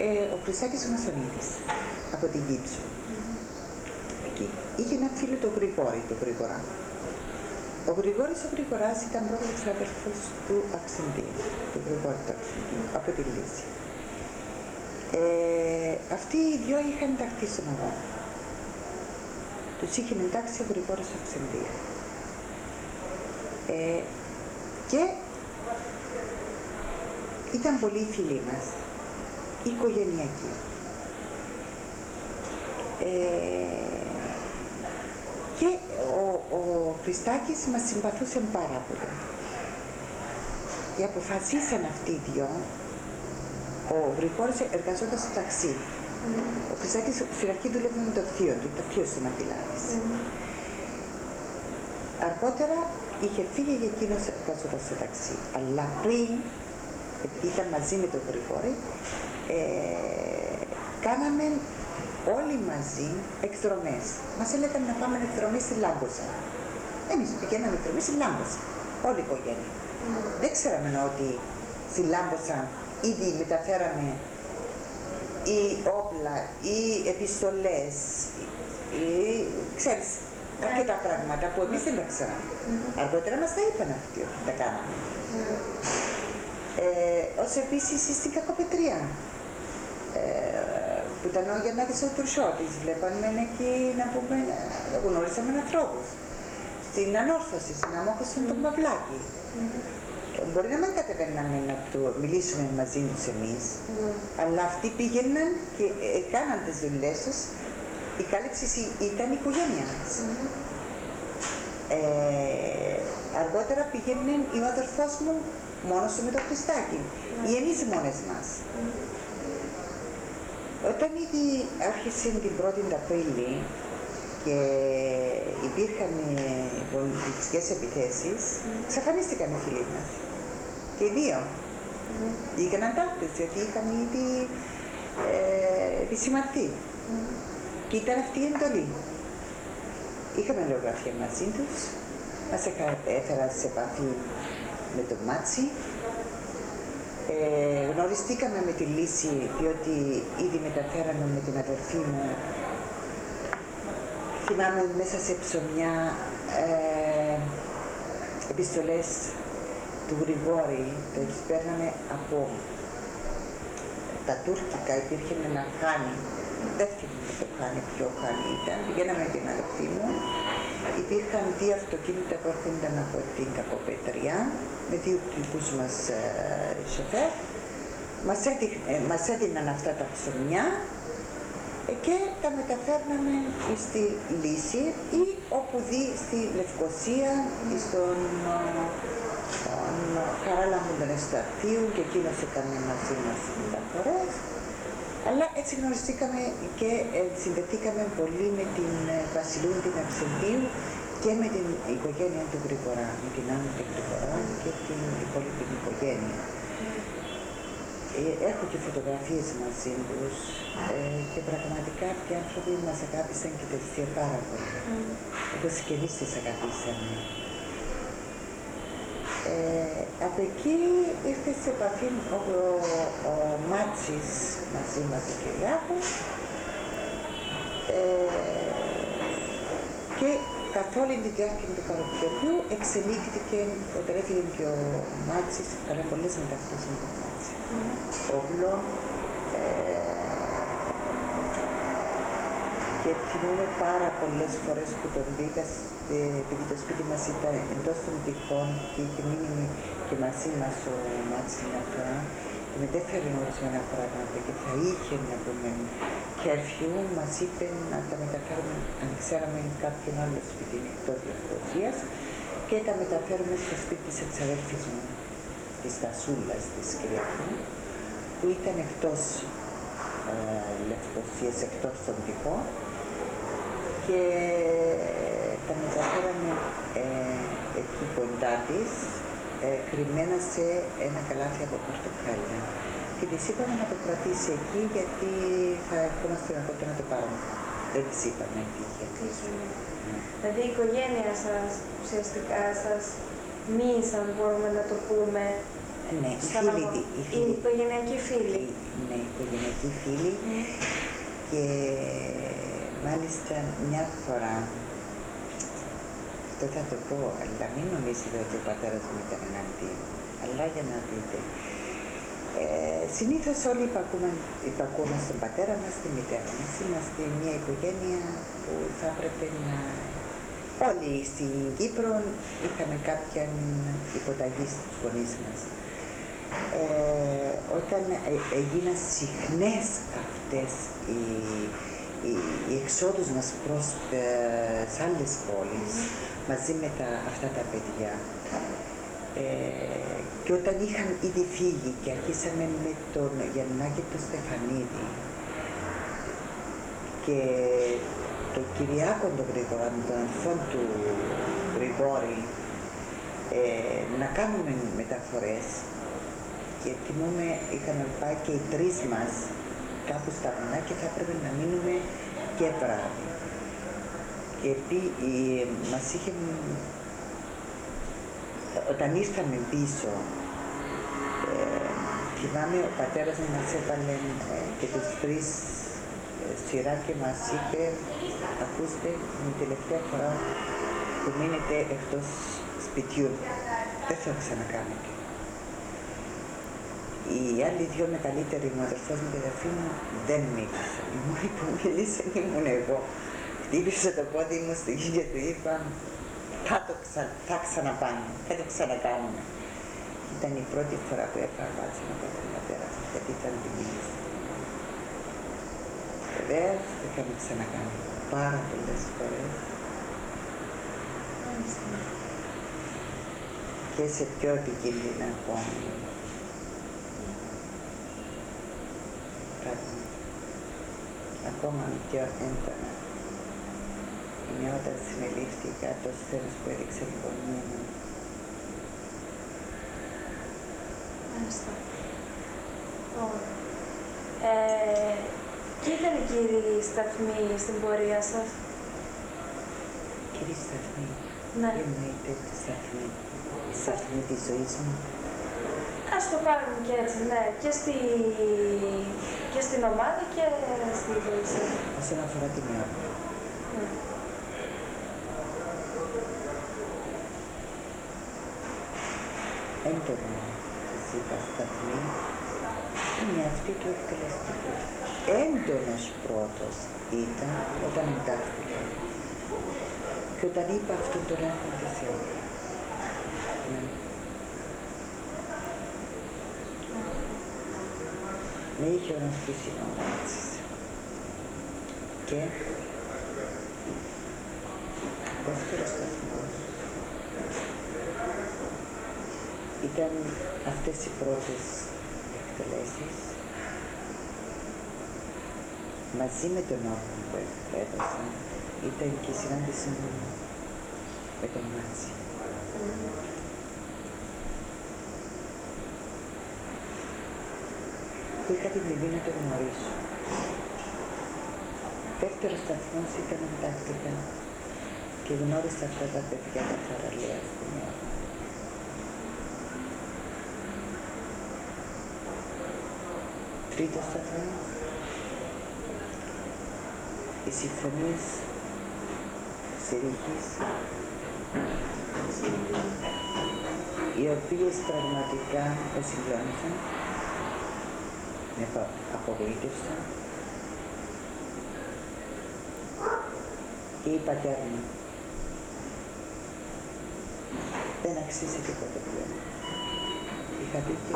ο Χρυσάκης Μασονίδης από την Κίτσο. Εκεί είχε ένα φίλο το Γρηγόρη, το Γρηγορά. Ο Γρηγόρης ο Γρηγοράς ήταν πρώτος αδερφός του Αξεντίου, του Γρηγόρη του Αξεντίου, από τη Λύση. Αυτοί οι δυο είχαν ενταχθεί στον αγώνα. Τους είχε εντάξει ο Γρηγόρης Αξεντίου. Και ήταν πολύ φίλοι μας, οικογενειακοί. Και ο Χριστάκης μας συμπαθούσε πάρα πολύ. Και αποφασίσαν αυτοί οι δυο, ο Γρηγόρης εργαζόταν στο ταξί. Ο Χριστάκης στην αρχή δούλευε με το θείο του, το θείο στην Αττιλάδης. Αργότερα είχε φύγει και εκείνος εργαζόταν στο ταξί. Αλλά πριν, ήταν μαζί με τον Γρηγόρη, κάναμε όλοι μαζί εκδρομές. Μας έλεγαν να πάμε εκδρομή στη Λάμπωσα. Εμείς πηγαίναμε εκδρομή στη Λάμπωσα, όλη η οικογένεια. Δεν ξέραμε ότι στη Λάμπωσα ήδη μεταφέραμε ή όπλα ή επιστολές ή ξέρεις αρκετά πράγματα που εμείς δεν τα ξέραμε. Αργότερα μας τα είπαν αυτοί ότι τα κάναμε. Όσο επίσης στην Κακοπετρία. Που ήταν ο Γιαννάκης ο Τρουσιώτης, βλέπαμε εκεί να πούμε, γνώρισαμε ανθρώπους. Στην Ανόρθωση, στην Αμόχωση του Μαυλάκη. Μπορεί να μην κατεβαίναμε να το μιλήσουμε μαζί τους εμείς, αλλά αυτοί πήγαιναν και κάναν τις δουλειές τους. Η κάλυψη ήταν η οικογένεια μας. Αργότερα πήγαινε ο αδερφός μου μόνος του με το Χριστάκι, ή εμείς μόνες μας. Όταν ήδη άρχισε την 1η Απρίλη και υπήρχαν πολιτικές επιθέσεις, εξαφανίστηκαν οι φίλοι μας. Και οι δύο. Είχαν αντάρτες, γιατί είχαν ήδη επισημανθεί. Και ήταν αυτή η εντολή. Είχαμε λογογραφία μαζί τους, μας έφεραν σε επαφή με τον Μάτσι. Γνωριστήκαμε με τη Λύση, διότι ήδη μεταφέραμε με την αδερφή μου. Θυμάμαι μέσα σε ψωμιά επιστολές του Γρηγόρη, το παίρναμε από τα τουρκικά, υπήρχε ένα χάνι, δεν θυμάμαι το χάνι, ποιο χάνι ήταν, πηγαίναμε με την αδερφή μου. Υπήρχαν δύο αυτοκίνητα που έρχονταν από την Κακοπετριά, με δύο δικούς μας σοφέρ. Μας έδιναν αυτά τα ψωμιά και τα μεταφέρναμε στη Λύση ή όπου δει στη Λευκοσία, στον Χαράλαμπο των Εσταρτίου, και εκείνος έκανε μαζί μας μεταφορές. Αλλά έτσι γνωριστήκαμε και συνδεθήκαμε πολύ με την Βασιλούν την Αξεντίου και με την οικογένεια του Γρηγορά, με την Άννα του Γρηγορά και την υπόλοιπη οικογένεια. Έχω και φωτογραφίες μαζί τους και πραγματικά αυτοί οι άνθρωποι μας αγάπησαν και τελικά πάρα πολύ. Όπως και εμείς τις αγαπήσαμε. Από εκεί ήρθε σε επαφή ο Μάτσης μαζί μας ο Κυριάκος και καθ' όλη τη διάρκεια του καλοκαιριού εξελίχθηκε, όταν έφυγε και ο Μάτσης, καλά πολλές μεταξύ με τον Μάτσι. Όπλο, και θυμούμαι πάρα πολλές φορές που τον δίκα, επειδή το σπίτι μας ήταν εντός των τυχών και είχε μείνει και μαζί μας ο Μάτσης μια φορά, και μετέφερε ορισμένα πράγματα και θα είχε να πούμε κέρφιου, μας είπε να τα μεταφέρουμε, αν ξέραμε κάποιον άλλο σπίτι εκτός Λευκοσίας, και τα μεταφέρουμε στο σπίτι της εξαδέλφης μου, της Τασούλας, της Κυριακού, που ήταν εκτός Λευκοσίας, εκτός των τυχών, και τα μεταφέραμε εκεί κοντά της, κρυμμένα σε ένα καλάθι από πορτοκάλια. Και της είπαμε να το κρατήσει εκεί, γιατί θα ερχόμαστε αργότερα να το πάρουμε. Δεν της είπαμε τι είχε κλείσει. Δηλαδή η οικογένεια σας ουσιαστικά σας μίλησαν, μπορούμε να το πούμε, Ναι, οι οικογενειακοί φίλοι. Ναι, οι οικογενειακοί φίλοι. Και μάλιστα μια φορά, αυτό θα το πω, αλλά μην νομίζετε ότι ο πατέρας μου ήταν εναντίον, αλλά για να δείτε. Συνήθως όλοι υπακούμε στον πατέρα μας, στη μητέρα μας. Είμαστε μια οικογένεια που θα έπρεπε να... Όλοι στην Κύπρο είχαμε κάποια υποταγή στους γονείς μας. Όταν έγιναν συχνές αυτές οι εξόδους μας προς τις άλλες πόλεις, μαζί με αυτά τα παιδιά, και όταν είχαν ήδη φύγει και αρχίσαμε με τον Γιαννάκη τον Στεφανίδη και τον Κυριάκο τον Γρηγόρη, τον αδελφό του Γρηγόρη, να κάνουμε μεταφορές, και θυμούμε είχαμε πάει και οι τρεις μας κάπου στα βουνά και θα έπρεπε να μείνουμε και βράδυ. Και μας είχε... Όταν ήρθαμε πίσω, θυμάμαι ο πατέρας μας έβαλε και τους τρεις σειρά και μας είπε, ακούστε, είναι η τελευταία φορά που μείνετε εκτός σπιτιού, δεν θα το ξανακάνετε. Οι άλλοι δυο μεγαλύτεροι μου, ο αδερφός μου και η αδερφή μου, δεν μίλησαν. Η μόνη που μίλησε ήμουν εγώ. Χτύπησα το πόδι μου στη γη και του είπα, θα ξαναπάμε, θα το ξανακάνουμε. Ήταν η πρώτη φορά που έφαγα βάτσινα από τον πατέρα μου, γιατί ήταν τιμής. Βεβαίως, το είχαμε ξανακάνει πάρα πολλές φορές. Και σε πιο επικίνδυνα ακόμη. Ακόμα πιο έντονα. Είναι όταν συνελήφθηκα το στέλος που έδειξε η γωνία μου. Μάλιστα. Ποιοι ήταν οι κύριοι σταθμοί στην πορεία σας? Κύριοι σταθμοί? Ναι. Εννοείται τη σταθμή. Η σταθμή της ζωής μου. Ας το πάρουμε και έτσι, ναι. Και στην ομάδα και στη ζωή σας. Όσον αφορά την ώρα. Ναι. Έντονα της είπα σταθμή είναι αυτή του εκτελεστικού. Έντονος πρώτος ήταν όταν εντάχθηκα και όταν είπα αυτό το λόγο του Θεού. Με είχε ονομαστήσει συνόματσης και δεύτερος σταθμός ήταν αυτές οι πρώτες εκτελέσεις μαζί με τον όρκο που έδωσα, ήταν και η συνάντηση μου με τον Μάτσι. Που είχα την τιμή να τον γνωρίσω. Δεύτερος σταθμός ήταν εντάχθηκα και γνώρισα αυτά τα παιδιά τα θαραλέα στην ώρα. Τρίτος σταθμός, οι συμφωνίες Συρίγης, οι οποίες πραγματικά με συγκλώνησαν, με απογοήτευσαν και η πατέρα μου δεν αξίζει τίποτα πλέον. Είχα δίκιο,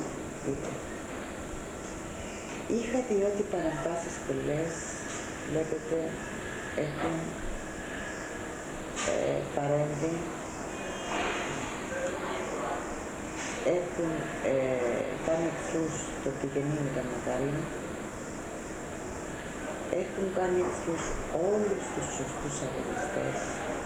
είχα δει ότι οι παραστάσεις πολλές, βλέπετε, έχουν παρέμβει, έχουν κάνει εχθρούς το πηγενή με τα Μακαρίνη, έχουν κάνει εχθρούς όλους τους σωστούς αγωνιστές.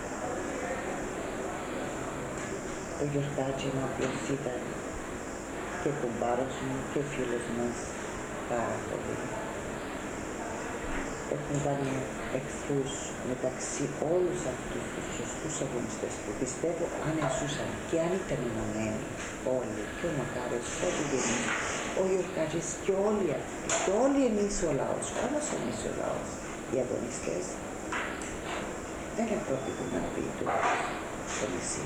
Το Γιορτάτσι μου, ο οποίος ήταν και κουμπάρος μου και φίλος μας πάρα πολύ. Έχουν κάνει εχθρούς μεταξύ όλους αυτούς τους σωστούς αγωνιστές που πιστεύω αν ζούσαν και αν ήταν ενωμένοι όλοι και ο Μακάριος και ο Πηγενής, ο Γιορκάζης και όλοι αυτοί, και όλοι εμείς ο λαός, όλος εμείς ο λαός, οι αγωνιστές, δεν επρόκειτο να πει το στο νησί.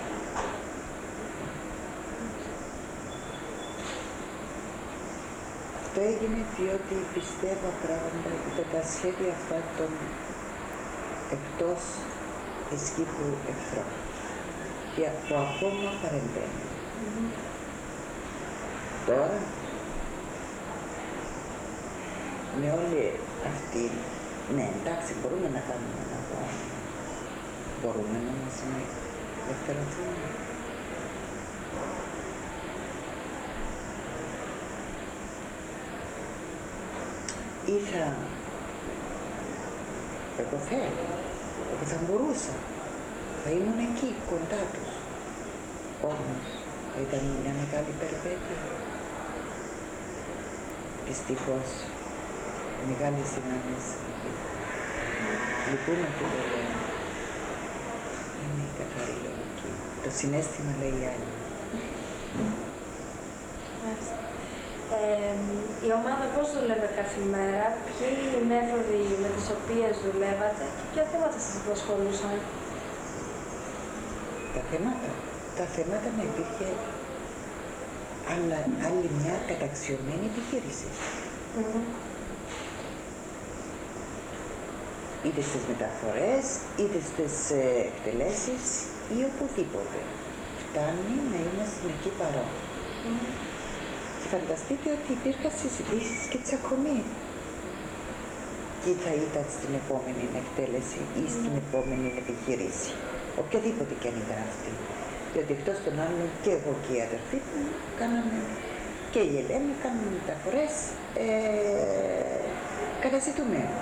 Αυτό έγινε διότι πιστεύω πράγματα ότι τα σχέδια αυτά των εκτός εσκήπου εχθρών και που ακόμα παρεμβαίνουν. Τώρα, με όλη αυτή, ναι, εντάξει, μπορούμε να κάνουμε ένα αγώνα, μπορούμε να μας ελευθερωθούμε. Εγώ θέλω, εγώ θα μπορούσα, θα ήμουν εκεί κοντά τους. Όμως ήταν μια μεγάλη περιπέτεια. Δυστυχώς, μεγάλες δυνάμεις λυπούμε που το λέω. Είναι η καθαρή λογική. Το συναίσθημα λέει άλλη. Η ομάδα πώς δούλευε κάθε μέρα, ποιοι είναι οι μέθοδοι με τις οποίες δουλεύατε και ποια θέματα σας απασχολούσαν? Τα θέματα να υπήρχε άλλη μια καταξιωμένη επιχείρηση. Είτε στις μεταφορές, είτε στις εκτελέσεις ή οπουδήποτε. Φτάνει να είμαστε εκεί παρόν. Και φανταστείτε ότι υπήρχαν συζητήσεις και τσακωμοί. Τι θα ήταν στην επόμενη εκτέλεση ή στην επόμενη επιχείρηση. Οποιαδήποτε και αν ήταν αυτή. Διότι εκτός των άλλων και εγώ και οι αδερφοί μου κάναμε, και η Ελένη κάναμε μεταφορές καταζητουμένου.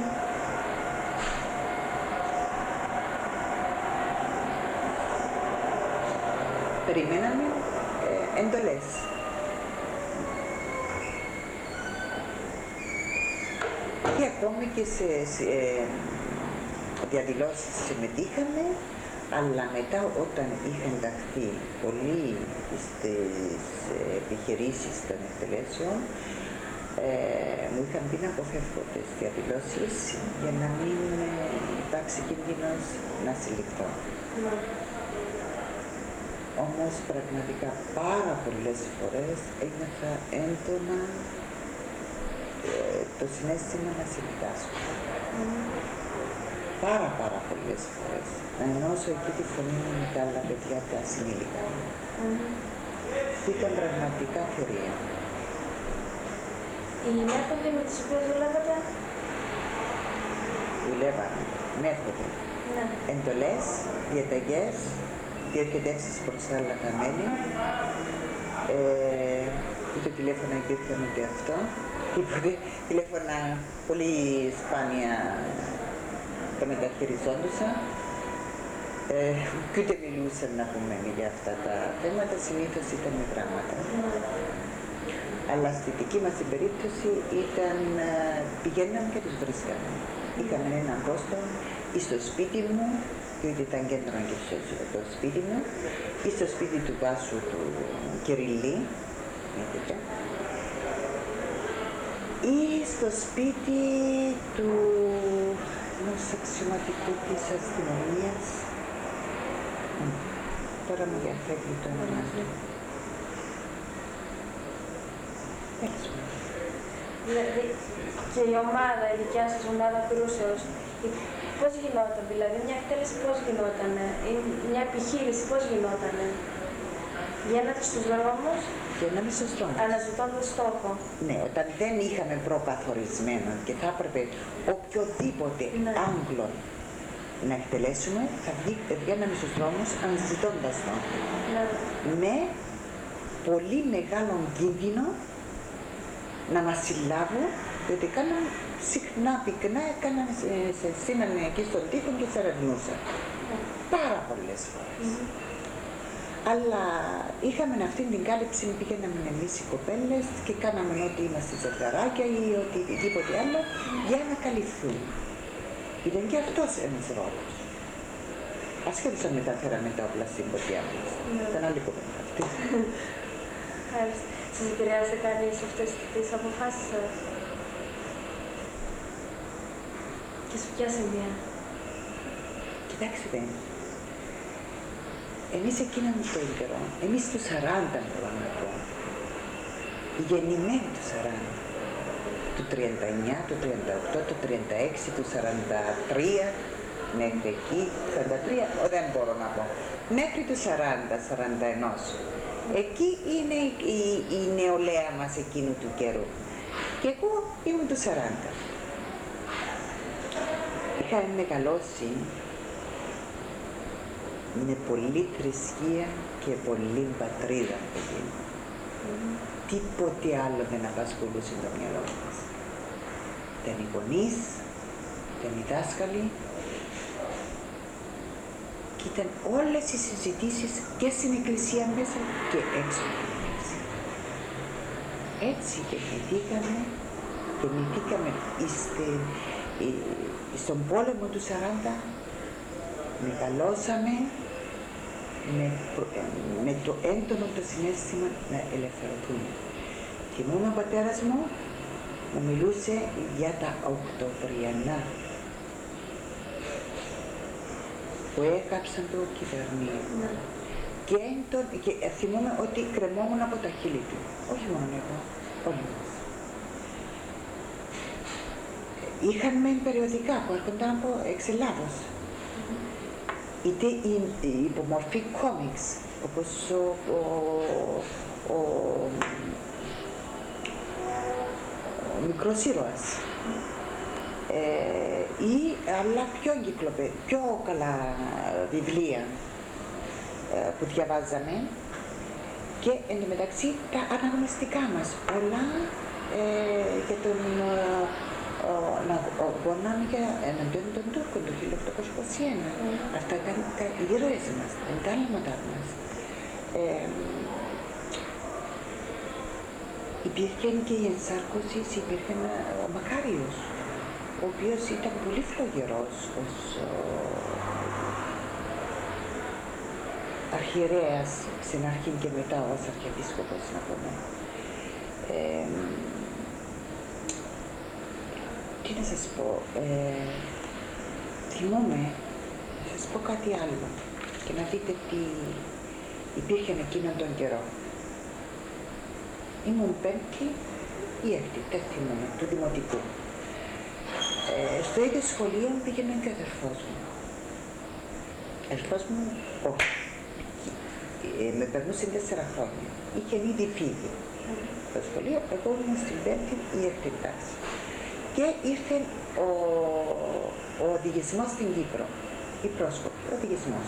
Περιμέναμε εντολές. Και ακόμη και σε διαδηλώσεις συμμετείχαμε, αλλά μετά όταν είχα ενταχθεί πολύ στις επιχειρήσεις των εκτελέσεων, μου είχαν πει να αποφεύγω τις διαδηλώσεις για να μην υπάρξει κίνδυνος να συλληφθώ. Όμως πραγματικά πάρα πολλές φορές ένιωθα έντονα το συναίσθημα να συμμετάσχω. Πάρα πολλές φορές. Να ενώσω εκεί τη φωνή μου με τα άλλα παιδιά, τα συνήλικα. Ήταν πραγματικά θερία. Οι μέθοδοι με τις οποίες δουλεύατε? Δουλεύαμε μέθοδοι. Εντολές, διαταγές, διοικητεύσεις προς τα άλλα τα μέλη. Ούτε τηλέφωνα υπήρχαν ούτε αυτό. Τίποτε τηλέφωνα πολύ σπάνια τα μεταχειριζόντουσα. Και ούτε μιλούσαν να πούμε για αυτά τα θέματα, συνήθως ήταν πράγματα. Αλλά στη δική μας περίπτωση πηγαίναμε και τους βρίσκαμε. Είχαμε έναν πόστο ή στο σπίτι μου, διότι ήταν κέντρο και το σπίτι μου, ή στο σπίτι του Βάσου του Κυριλή, ή στο σπίτι του ενός αξιωματικού της αστυνομίας. Τώρα μου διαφεύγει το όνομα του. Δηλαδή και η ομάδα, η δικιά σας ομάδα κρούσεως, πώς γινόταν, δηλαδή μια εκτέλεση πώς γινόταν, ή μια επιχείρηση πώς γινόταν? Βγαίνατε στους δρόμους, αναζητώντας στόχο. Ναι, όταν δεν είχαμε προκαθορισμένο και θα έπρεπε οποιοδήποτε Άγγλο να εκτελέσουμε, θα βγαίναμε στους δρόμους αναζητώντας στόχο. Με πολύ μεγάλο κίνδυνο να μας συλλάβουν, διότι συχνά πυκνά στείνανε εκεί στον τοίχο και σε ερευνούσαν. Πάρα πολλές φορές. Αλλά είχαμε αυτή την κάλυψη, πήγαιναμε εμείς οι κοπέλες και κάναμε ό,τι είμαστε ζευγαράκια ή οτιδήποτε άλλο για να καλυφθούν. Ήταν και αυτός ένας ρόλος. Ασχέτως αν μεταφέραμε τα όπλα στην ποδιά μας. Ήταν άλλη κοπέλα αυτή. Μάλιστα. Σας επηρεάσε κανείς αυτές τις αποφάσεις σας? Και σε ποια σημεία? Κοιτάξτε, εμείς εκείνον τον καιρό, εμείς του 40 μπορώ να πω, γεννημένοι του 40, του 39, του 38, του 36, του 43, μέχρι εκεί, 43, δεν μπορώ να πω, μέχρι του 40, 41. Εκεί είναι η νεολαία μας εκείνου του καιρού. Και εγώ ήμουν του 40. Είχα μεγαλώσει με πολλή θρησκεία και πολλή πατρίδα. Τίποτε άλλο δεν απασχολούσε το μυαλό μας. Δεν οι γονείς, δεν οι δάσκαλοι. Και ήταν όλες οι συζητήσεις και στην εκκλησία μέσα και έξω από την εκκλησία. Έτσι γεννηθήκαμε στον πόλεμο του 40, μεγαλώσαμε με το έντονο το συναίσθημα να ελευθερωθούμε. Θυμούμαι ο πατέρας μου μιλούσε για τα Οκτωβριανά που έκαψαν το κυβερνείο. Και θυμούμαι ότι κρεμόμουν από τα χείλη του. Όχι μόνο εγώ, όλοι μας. Είχαν μεν περιοδικά που έρχονταν από εξ Ελλάδος. Είτε η υπομορφή κόμιξ, όπως ο μικρός ήρωας. Ή άλλα πιο καλά βιβλία που διαβάζαμε και εντωμεταξύ τα αναγνωστικά μας όλα για τον αγώνα εναντίον των Τούρκων το 1821. Αυτά ήταν οι ήρωες μας, τα εντάλματά μας. Υπήρχε και η ενσάρκωση, υπήρχε ο Μακάριος, ο οποίος ήταν πολύ φλογερός ως αρχιερέας στην αρχή και μετά ως αρχιεπίσκοπος, να πούμε. Τι να σας πω, θυμόμαι, να σας πω κάτι άλλο και να δείτε τι υπήρχε εκείνον τον καιρό. Ήμουν πέμπτη ή έκτη, δεν θυμόμαι, του δημοτικού. Στο ίδιο σχολείο πήγαινε και ο αδερφός μου. Ο αδερφός μου, όχι, με περνούσε 4 χρόνια. Είχε ήδη φύγει στο σχολείο, εγώ ήμουν στην πέμπτη ή έκτη τάξη. Και ήρθε ο οδηγισμός στην Κύπρο, η πρόσκοπη, ο οδηγισμός.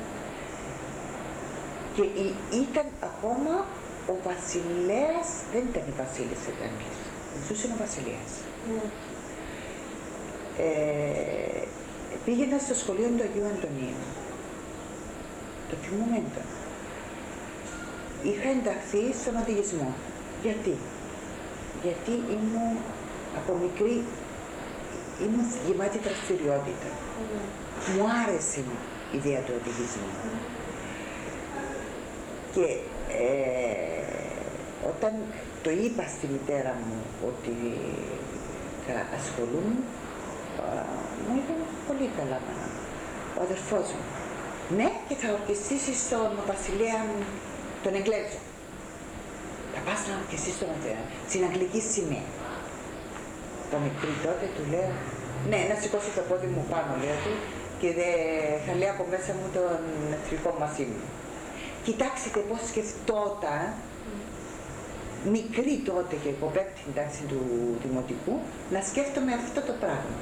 Και ήταν ακόμα ο βασιλέας, δεν ήταν η βασίλισσα της Αγγλίας, ζούσε ο βασιλέας. Πήγαινα στο σχολείο του Αγίου Αντωνίου, το θυμούμαι έντονα. Είχα ενταχθεί στον οδηγισμό. Γιατί ήμουν από μικρή, ήμουν γεμάτη δραστηριότητα. Μου άρεσε η ιδέα του οδηγισμού. Και όταν το είπα στη μητέρα μου ότι θα ασχολούμαι, μου είπε πολύ καλά μάνα, ο αδερφός μου. Ναι, και θα ορκιστήσεις στον βασιλέα μου, τον Εγγλέζο. Θα πας να ορκιστείς στην αγγλική σημαία. Το μικρή τότε του λέω, ναι, να σηκώσω το πόδι μου πάνω, λέω του, και θα λέω από μέσα μου τον εχθρικό μας ύμνο. Κοιτάξτε πώς σκεφτόταν, μικρή τότε και εγώ πέμπτη τάξη του δημοτικού, να σκέφτομαι αυτό το πράγμα.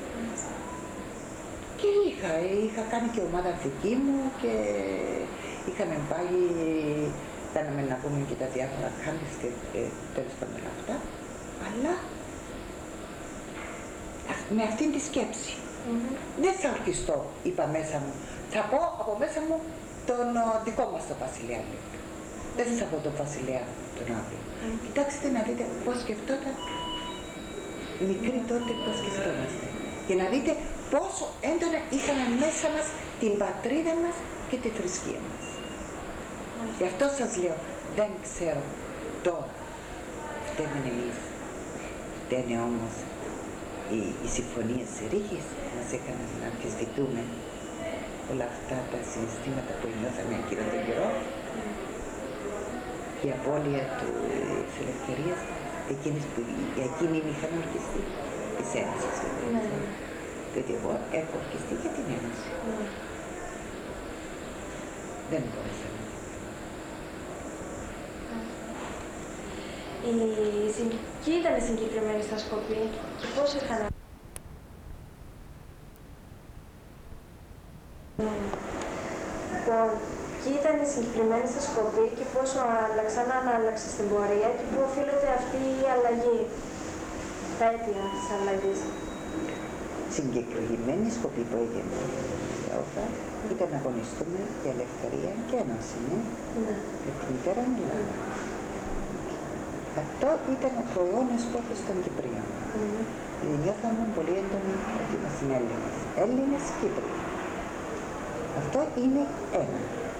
Και είχα κάνει και ομάδα δική μου και είχαμε πάει, κάναμε να πούμε και τα διάφορα κάνεις και τέλος πάντων αυτά, αλλά με αυτήν τη σκέψη. Δεν θα ορκιστώ, είπα μέσα μου, θα πω από μέσα μου τον δικό μας τον βασιλέα. Δεν θα πω τον βασιλέα τον άλλο. Κοιτάξτε να δείτε πώς σκεφτόταν μικροί τότε, πώς σκεφτόμαστε. Και να δείτε πόσο έντονα είχαμε μέσα μας την πατρίδα μας και τη θρησκεία μας. Γι' αυτό σας λέω, δεν ξέρω Τώρα, φταίμε εμείς, φταίνε όμως οι συμφωνίες ρήχης μας έκαναν να αμφισβητούμε όλα αυτά τα συναισθήματα που νιώθαμε εκείνο τον καιρό. Η απώλεια της ελευθερίας, εκείνοι είχαν ορκιστεί, της Ένωσης. Διότι εγώ έχω ορκιστεί για την Ένωση. Δεν μπορούσα να. Ποιοι ήταν συγκεκριμένοι στα Σκοπή και πώς είχαν... Ποιοι ήταν οι συγκεκριμένοι στα Σκοπή και πόσο άλλαξαν, αν άλλαξε στην πορεία και πού οφείλεται αυτή η αλλαγή, τα αίτια της αλλαγής. Συγκεκριμένη σκοπή που έγινε ήταν να αγωνιστούμε για ελευθερία και ένωση, με τη μητέρα Ελλάδα. Αυτό ήταν ο προϊόνος στόχος των Κυπρίων. Νιώθαμε πολύ έντονοι ότι είμαστε Έλληνες. Έλληνες Κύπροι. Αυτό είναι ένα.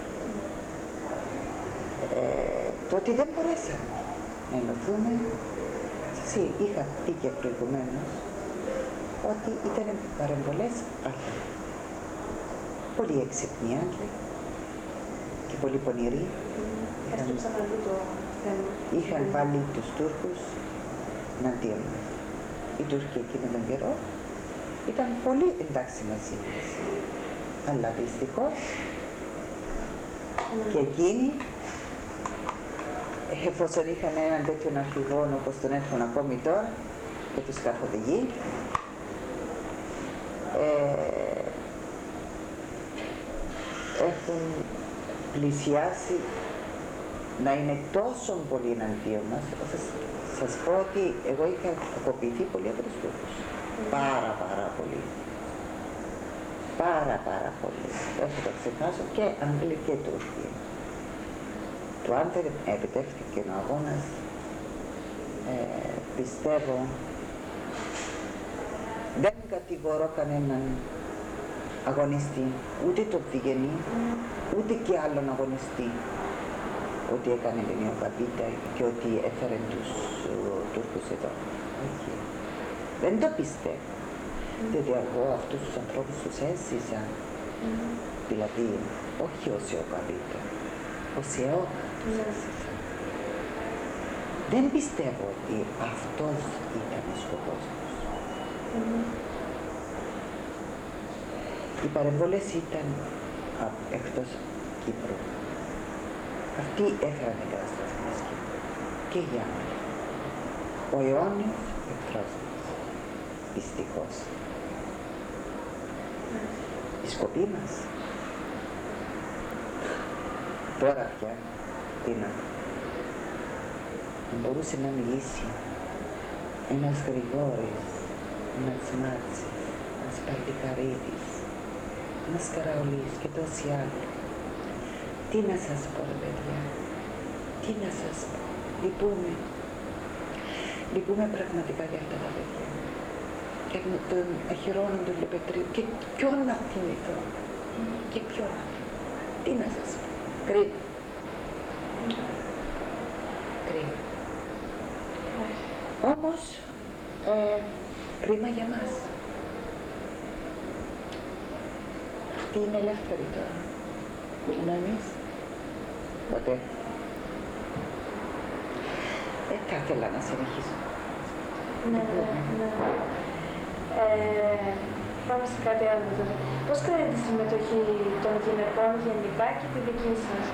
Το ότι δεν μπορέσαμε να ενωθούμε, είχα πει και προηγουμένως, ότι ήταν παρεμβολές άλλων. Πολύ έξυπνοι Άγγλοι και πολύ πονηροί. Είχαν βάλει τους Τούρκους εναντίον μας. Οι Τούρκοι εκείνον τον καιρό ήταν πολύ εντάξει μαζί μας. Αλλά δυστυχώς και εκείνοι, εφόσον είχαν έναν τέτοιον αρχηγόνο όπως τον έχουν ακόμη τώρα και τους καθοδηγεί, έχουν πλησιάσει να είναι τόσο πολύ εναντίον μας. Θα σας πω ότι εγώ είχα κακοποιηθεί πολύ από τους Τούρκους. Πάρα πολύ. Πάρα πολύ. Δεν θα το ξεχάσω, και Αγγλοί και Τούρκοι. Το αν δεν επιτεύχθηκε ο αγώνας, πιστεύω, δεν κατηγορώ κανέναν αγωνιστή, ούτε το διγενή, ούτε και άλλον αγωνιστή, ότι έκανε την Ιωκαπίτα και ότι έφερε τους Τούρκους εδώ. Όχι. Δεν το πιστεύω. Διότι εγώ αυτούς τους ανθρώπους τους έζησα. Δηλαδή, όχι ως Ιωκαπίτα, ως αιώνα τους έζησα. Δεν πιστεύω ότι αυτός ήταν ο σκοπός τους. Οι παρεμβολές ήταν εκτός Κύπρου. Αυτοί έφεραν την κατάσταση στην Κύπρου και οι άλλοι. Ο αιώνιος εχθρός μας, δυστυχώς. Η σκοπή μας τώρα πια τι να μπορούσε να μιλήσει ένας Γρηγόρης, ένας Μάτσης, ένας Παλτικαρίδης, ένας Καραολής και τόσοι άλλοι. Τι να σας πω, παιδιά, τι να σας πω, λυπούμε πραγματικά για αυτά τα παιδιά. Και τον αχυρώνων του Λεπετρίου και ποιον να θυμηθώ, και ποιον, τι να σας πω, κρίμα. Κρίμα. Όμως, κρίμα για μας. Αυτοί είναι ελεύθεροι τώρα. Ενώ εμείς, ποτέ. Θα ήθελα να συνεχίσω. Ναι. Πάμε σε κάτι άλλο τώρα. Πώς κάνετε τη συμμετοχή των γυναικών γενικά και τη δική σας?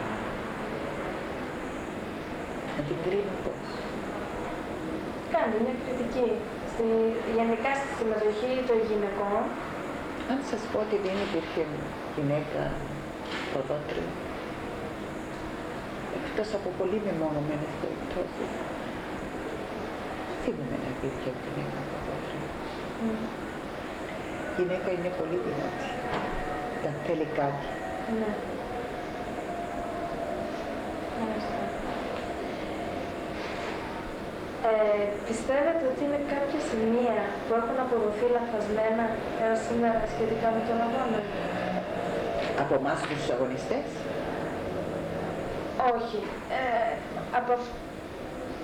Να την κρίνω πώς. Κάντε μια κριτική. Γενικά στη συμμετοχή των γυναικών. Αν σας πω ότι δεν υπήρχε γυναίκα ποδότρια, εκτός από πολύ μεμονωμένες περιπτώσεις, θυμούμαι να υπήρχε γυναίκα ποδότρια. Η γυναίκα είναι πολύ δυνατή, όταν θέλει κάτι. Ναι. Πιστεύετε ότι είναι κάποια σημεία που έχουν αποδοθεί λαθασμένα έως σήμερα σχετικά με τον αγώνα? Από εμάς τους αγωνιστές? Όχι. Από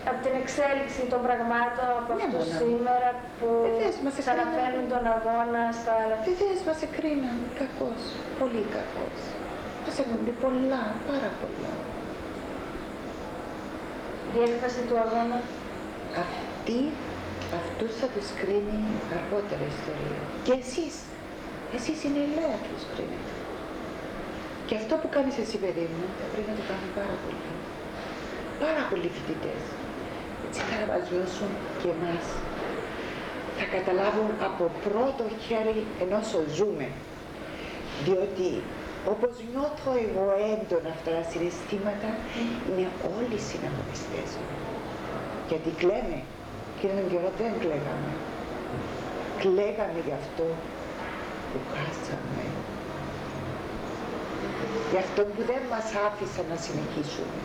από την εξέλιξη των πραγμάτων, από Ναι, αυτό μόνα. σήμερα που Βεβαίως, μας ξαναφέρνουν τον αγώνα στα άλλα. Βεβαίως μας εκρίναν κακώς, πολύ κακώς. Μας έχουν πει πολλά, πάρα πολλά. Η έκφραση του αγώνα. Αυτούς θα τους κρίνει αργότερα η ιστορία. Και εσείς είναι η Λέα που τους κρίνετε. Και αυτό που κάνεις εσύ, παιδί μου, θα πρέπει να το κάνουν πάρα πολύ. Πάρα πολλοί φοιτητές. Έτσι θα μας βιώσουν και εμάς. Θα καταλάβουν από πρώτο χέρι ενώ ζούμε. Διότι όπως νιώθω εγώ έντονα αυτά τα συναισθήματα, είναι όλοι οι συναγωνιστές μου. Γιατί κλαίμε. Και έναν καιρό δεν κλαίγαμε. Κλαίγαμε γι' αυτό που χάσαμε. Γι' αυτό που δεν μας άφησαν να συνεχίσουμε.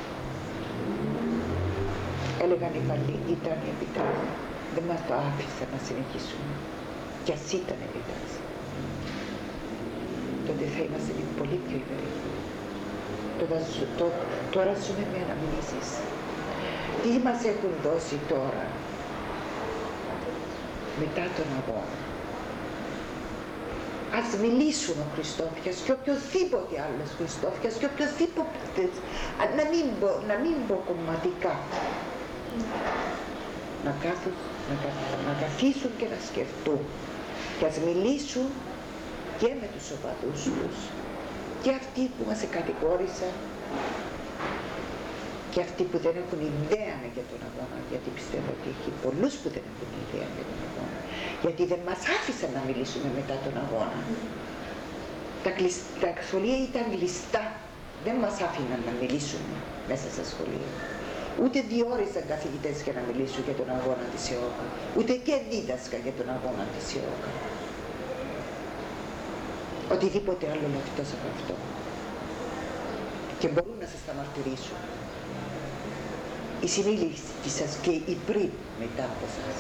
Έλεγαν οι παλιοί, ήταν η επιτάση. Δεν μας το άφησαν να συνεχίσουμε. Κι ας ήταν επιτάση. Τότε θα είμαστε πολύ πιο υπερήφανοι. Τώρα ζούμε με αναμνήσεις. Τι μας έχουν δώσει τώρα, μετά τον αγώνα. Ας μιλήσουν ο Χριστόφιας και οποιοδήποτε άλλος Χριστόφιας και οποιοδήποτε, να μην πω κομματικά. Να καθίσουν και να σκεφτούν και ας μιλήσουν και με τους οπαδούς τους και αυτοί που μας κατηγόρησαν και αυτοί που δεν έχουν ιδέα για τον αγώνα, γιατί πιστεύω ότι έχει πολλούς που δεν έχουν ιδέα για τον αγώνα, γιατί δεν μας άφησαν να μιλήσουμε μετά τον αγώνα. Τα σχολεία ήταν κλειστά, δεν μας άφηναν να μιλήσουμε μέσα στα σχολεία. Ούτε διόρισαν καθηγητές για να μιλήσουν για τον αγώνα της ΕΟΚΑ, ούτε και δίδασκα για τον αγώνα της ΕΟΚΑ. Οτιδήποτε άλλο εκτός από αυτό. Και μπορούν να σας τα μαρτυρήσουν. Οι συνήλικοι σας και οι πριν μετά από σας.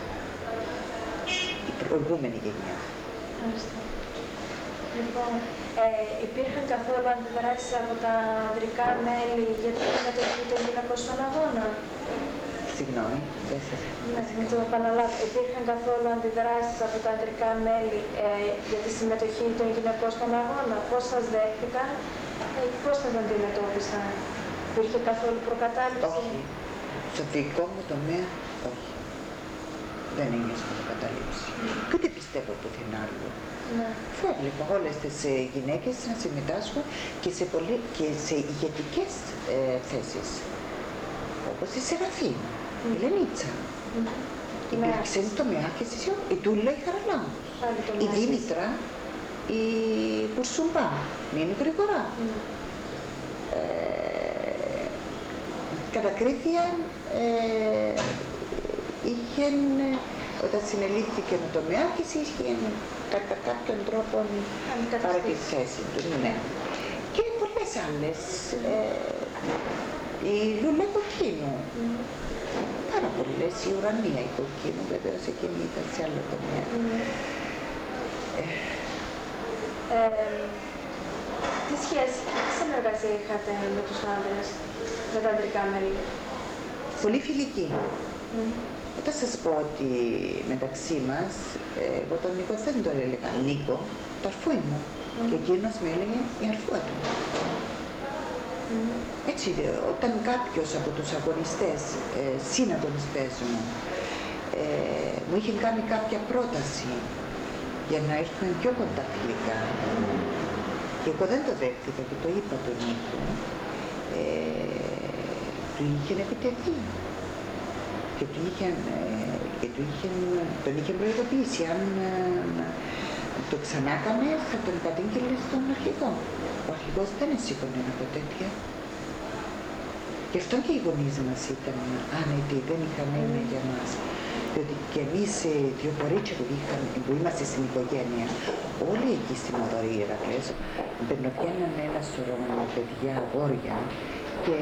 Η προηγούμενη γενιά. Ευχαριστώ. Λοιπόν, υπήρχαν καθόλου αντιδράσεις από τα ανδρικά μέλη για τη συμμετοχή των γυναικών στον αγώνα? Συγγνώμη, δεν σας... Ναι, να το επαναλάβω. Υπήρχαν καθόλου αντιδράσεις από τα ανδρικά μέλη για τη συμμετοχή των γυναικών στον αγώνα? Πώς σας δέχτηκαν και πώς σας αντιμετώπισαν? Υπήρχε καθόλου προκατάληψη? Όχι. Στο δικό μου τομέα, όχι. Δεν ένιωσα προκατάληψη. Και ούτε πιστεύω πουθενά άλλο. Ναι. Αφού έβλεπα όλες τις γυναίκες να συμμετάσχουν και σε ηγετικές θέσεις. Όπως η Σεραφείμ, η Λενίτσα. Υπήρξε το Μεάκης, η Τούλα, η Χαραλάμπους, η Δήμητρα, η Κουρσουμπά, Μήνου Γρηγορά. Κατακρίθηκαν, όταν συνελήφθηκε το Μεάκης, είχε κατά κάποιον τρόπο πάρει τη θέση του. Ναι. Και πολλές άλλες. Η Λούλα Κοκκίνου. Πάρα πολλές. Η Ουρανία η Κοκκίνου, βεβαίως εκείνη ήταν σε άλλο τομέα. Τι σχέση, τι συνεργασία είχατε με τους άντρες, με τα ανδρικά μέλη? Πολύ φιλική. Όταν σας πω ότι μεταξύ μας, εγώ τον Νίκο δεν τον έλεγα Νίκο, το αρφούι μου. Και εκείνος με έλεγε η αρφούα του. Έτσι, όταν κάποιος από τους αγωνιστές, συναγωνιστές μου, μου είχε κάνει κάποια πρόταση για να έρθουν πιο κοντά φιλικά, και εγώ δεν το δέχτηκα και το είπα τον Νίκο, του είχε επιτεθεί. Και τον είχε προειδοποιήσει, αν το ξανά έκανε θα τον κατήγγειλε στον αρχηγό. Ο αρχηγός δεν σήκωνε από τέτοια. Γι' αυτό και οι γονείς μας ήταν άνετοι, δεν είχαν ένα για μας. Διότι και εμείς δύο κορίτσια που είμαστε στην οικογένεια, όλοι εκεί στην Οδωρή Ηρακλές, μπαινοβγαίνανε ένα σωρό παιδιά, αγόρια και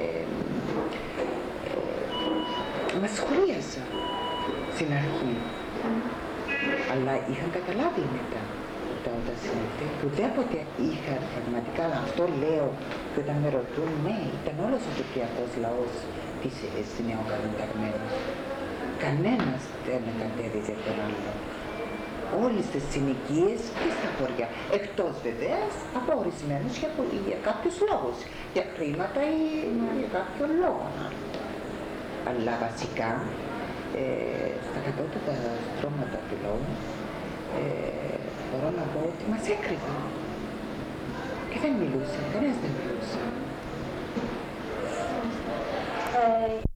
μας σχολίασαν στην αρχή. Αλλά είχαν καταλάβει μετά, πρώτα όταν συνήθω, ουδέποτε είχα πραγματικά, αυτό λέω και όταν με ρωτούν, ναι, ήταν όλος ο κυπριακός λαός στη νεοκαταταγμένη. Κανένας δεν κατέδιδε τον άλλο. Όλες τις συνοικίες και στα χωριά, εκτός βεβαίως από ορισμένους για κάποιους λόγους, για χρήματα ή για κάποιον λόγο. Αλλά βασικά, στα κατώτατα στρώματα του λαού, μπορώ να πω ότι μας έκρυβαν και δεν μιλούσαν, κανένας δεν μιλούσε.